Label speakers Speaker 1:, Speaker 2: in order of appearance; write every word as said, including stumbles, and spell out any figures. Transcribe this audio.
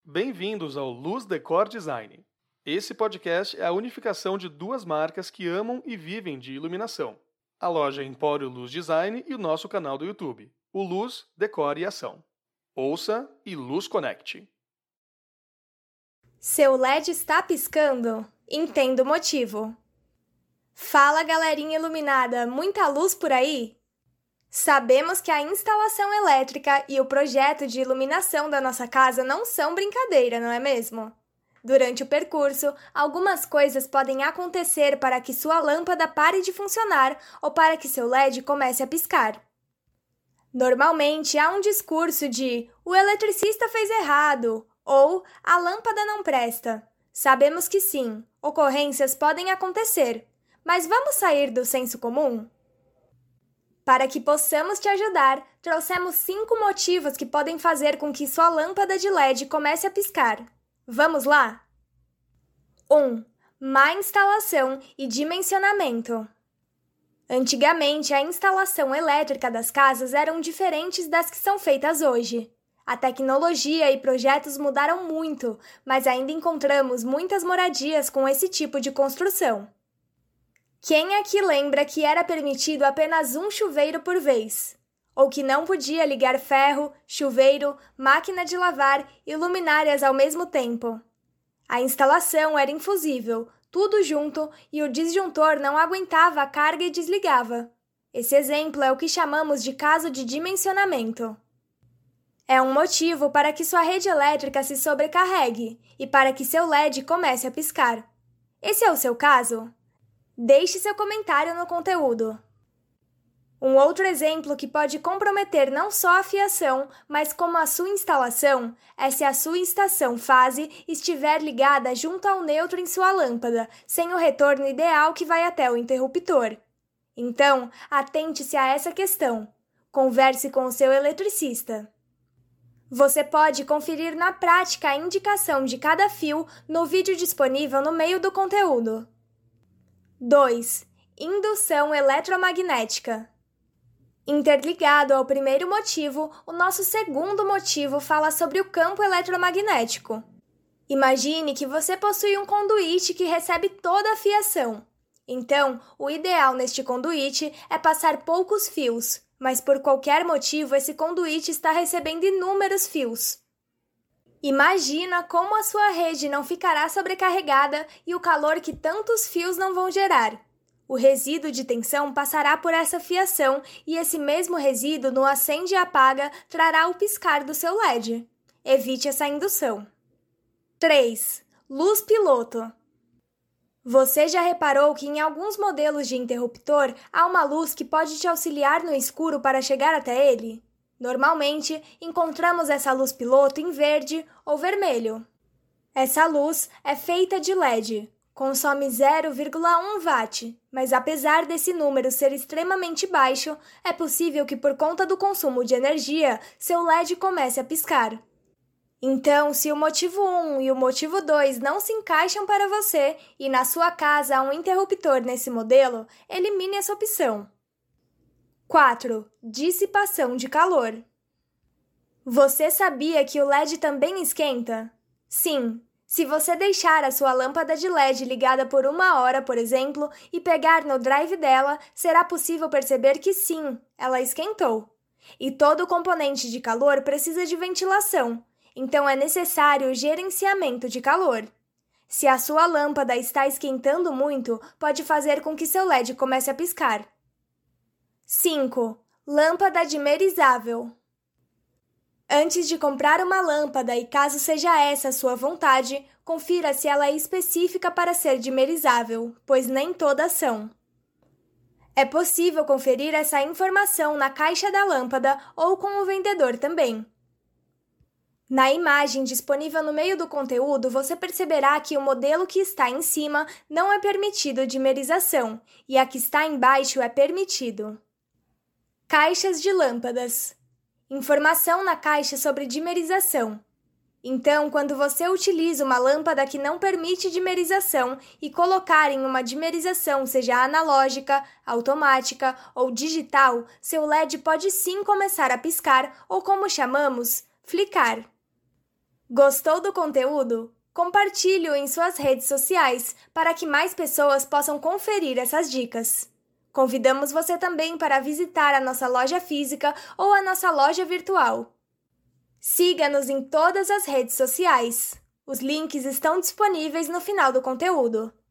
Speaker 1: Bem-vindos ao Luz Decor Design. Esse podcast é a unificação de duas marcas que amam e vivem de iluminação. A loja Empório Luz Design e o nosso canal do YouTube, o Luz, Decor e Ação. Ouça e Luz Conecte.
Speaker 2: Seu L E D está piscando? Entenda o motivo. Fala, galerinha iluminada, muita luz por aí? Sabemos que a instalação elétrica e o projeto de iluminação da nossa casa não são brincadeira, não é mesmo? Durante o percurso, algumas coisas podem acontecer para que sua lâmpada pare de funcionar ou para que seu L E D comece a piscar. Normalmente, há um discurso de "o eletricista fez errado" ou "a lâmpada não presta". Sabemos que sim, ocorrências podem acontecer, mas vamos sair do senso comum? Para que possamos te ajudar, trouxemos cinco motivos que podem fazer com que sua lâmpada de L E D comece a piscar. Vamos lá? um. Má instalação e dimensionamento. Antigamente, a instalação elétrica das casas eram diferentes das que são feitas hoje. A tecnologia e projetos mudaram muito, mas ainda encontramos muitas moradias com esse tipo de construção. Quem aqui lembra que era permitido apenas um chuveiro por vez? Ou que não podia ligar ferro, chuveiro, máquina de lavar e luminárias ao mesmo tempo? A instalação era infusível, tudo junto, e o disjuntor não aguentava a carga e desligava. Esse exemplo é o que chamamos de caso de dimensionamento. É um motivo para que sua rede elétrica se sobrecarregue e para que seu L E D comece a piscar. Esse é o seu caso? Deixe seu comentário no conteúdo. Um outro exemplo que pode comprometer não só a fiação, mas como a sua instalação, é se a sua estação fase estiver ligada junto ao neutro em sua lâmpada, sem o retorno ideal que vai até o interruptor. Então, atente-se a essa questão. Converse com o seu eletricista. Você pode conferir na prática a indicação de cada fio no vídeo disponível no meio do conteúdo. dois. Indução eletromagnética. Interligado ao primeiro motivo, o nosso segundo motivo fala sobre o campo eletromagnético. Imagine que você possui um conduíte que recebe toda a fiação. Então, o ideal neste conduíte é passar poucos fios, mas por qualquer motivo esse conduíte está recebendo inúmeros fios. Imagina como a sua rede não ficará sobrecarregada e o calor que tantos fios não vão gerar. O resíduo de tensão passará por essa fiação e esse mesmo resíduo no acende e apaga trará o piscar do seu L E D. Evite essa indução. três. Luz piloto. Você já reparou que em alguns modelos de interruptor há uma luz que pode te auxiliar no escuro para chegar até ele? Normalmente, encontramos essa luz piloto em verde ou vermelho. Essa luz é feita de L E D, consome zero vírgula um watt, mas apesar desse número ser extremamente baixo, é possível que por conta do consumo de energia, seu L E D comece a piscar. Então, se o motivo um e o motivo dois não se encaixam para você e na sua casa há um interruptor nesse modelo, elimine essa opção. quatro. Dissipação de calor. Você sabia que o L E D também esquenta? Sim, se você deixar a sua lâmpada de L E D ligada por uma hora, por exemplo, e pegar no drive dela, será possível perceber que sim, ela esquentou. E todo componente de calor precisa de ventilação, então é necessário o gerenciamento de calor. Se a sua lâmpada está esquentando muito, pode fazer com que seu L E D comece a piscar. cinco. Lâmpada dimerizável. Antes de comprar uma lâmpada, e caso seja essa a sua vontade, confira se ela é específica para ser dimerizável, pois nem todas são. É possível conferir essa informação na caixa da lâmpada ou com o vendedor também. Na imagem disponível no meio do conteúdo, você perceberá que o modelo que está em cima não é permitido dimerização e a que está embaixo é permitido. Caixas de lâmpadas. Informação na caixa sobre dimerização. Então, quando você utiliza uma lâmpada que não permite dimerização e colocar em uma dimerização, seja analógica, automática ou digital, seu L E D pode sim começar a piscar ou, como chamamos, flicar. Gostou do conteúdo? Compartilhe-o em suas redes sociais para que mais pessoas possam conferir essas dicas. Convidamos você também para visitar a nossa loja física ou a nossa loja virtual. Siga-nos em todas as redes sociais. Os links estão disponíveis no final do conteúdo.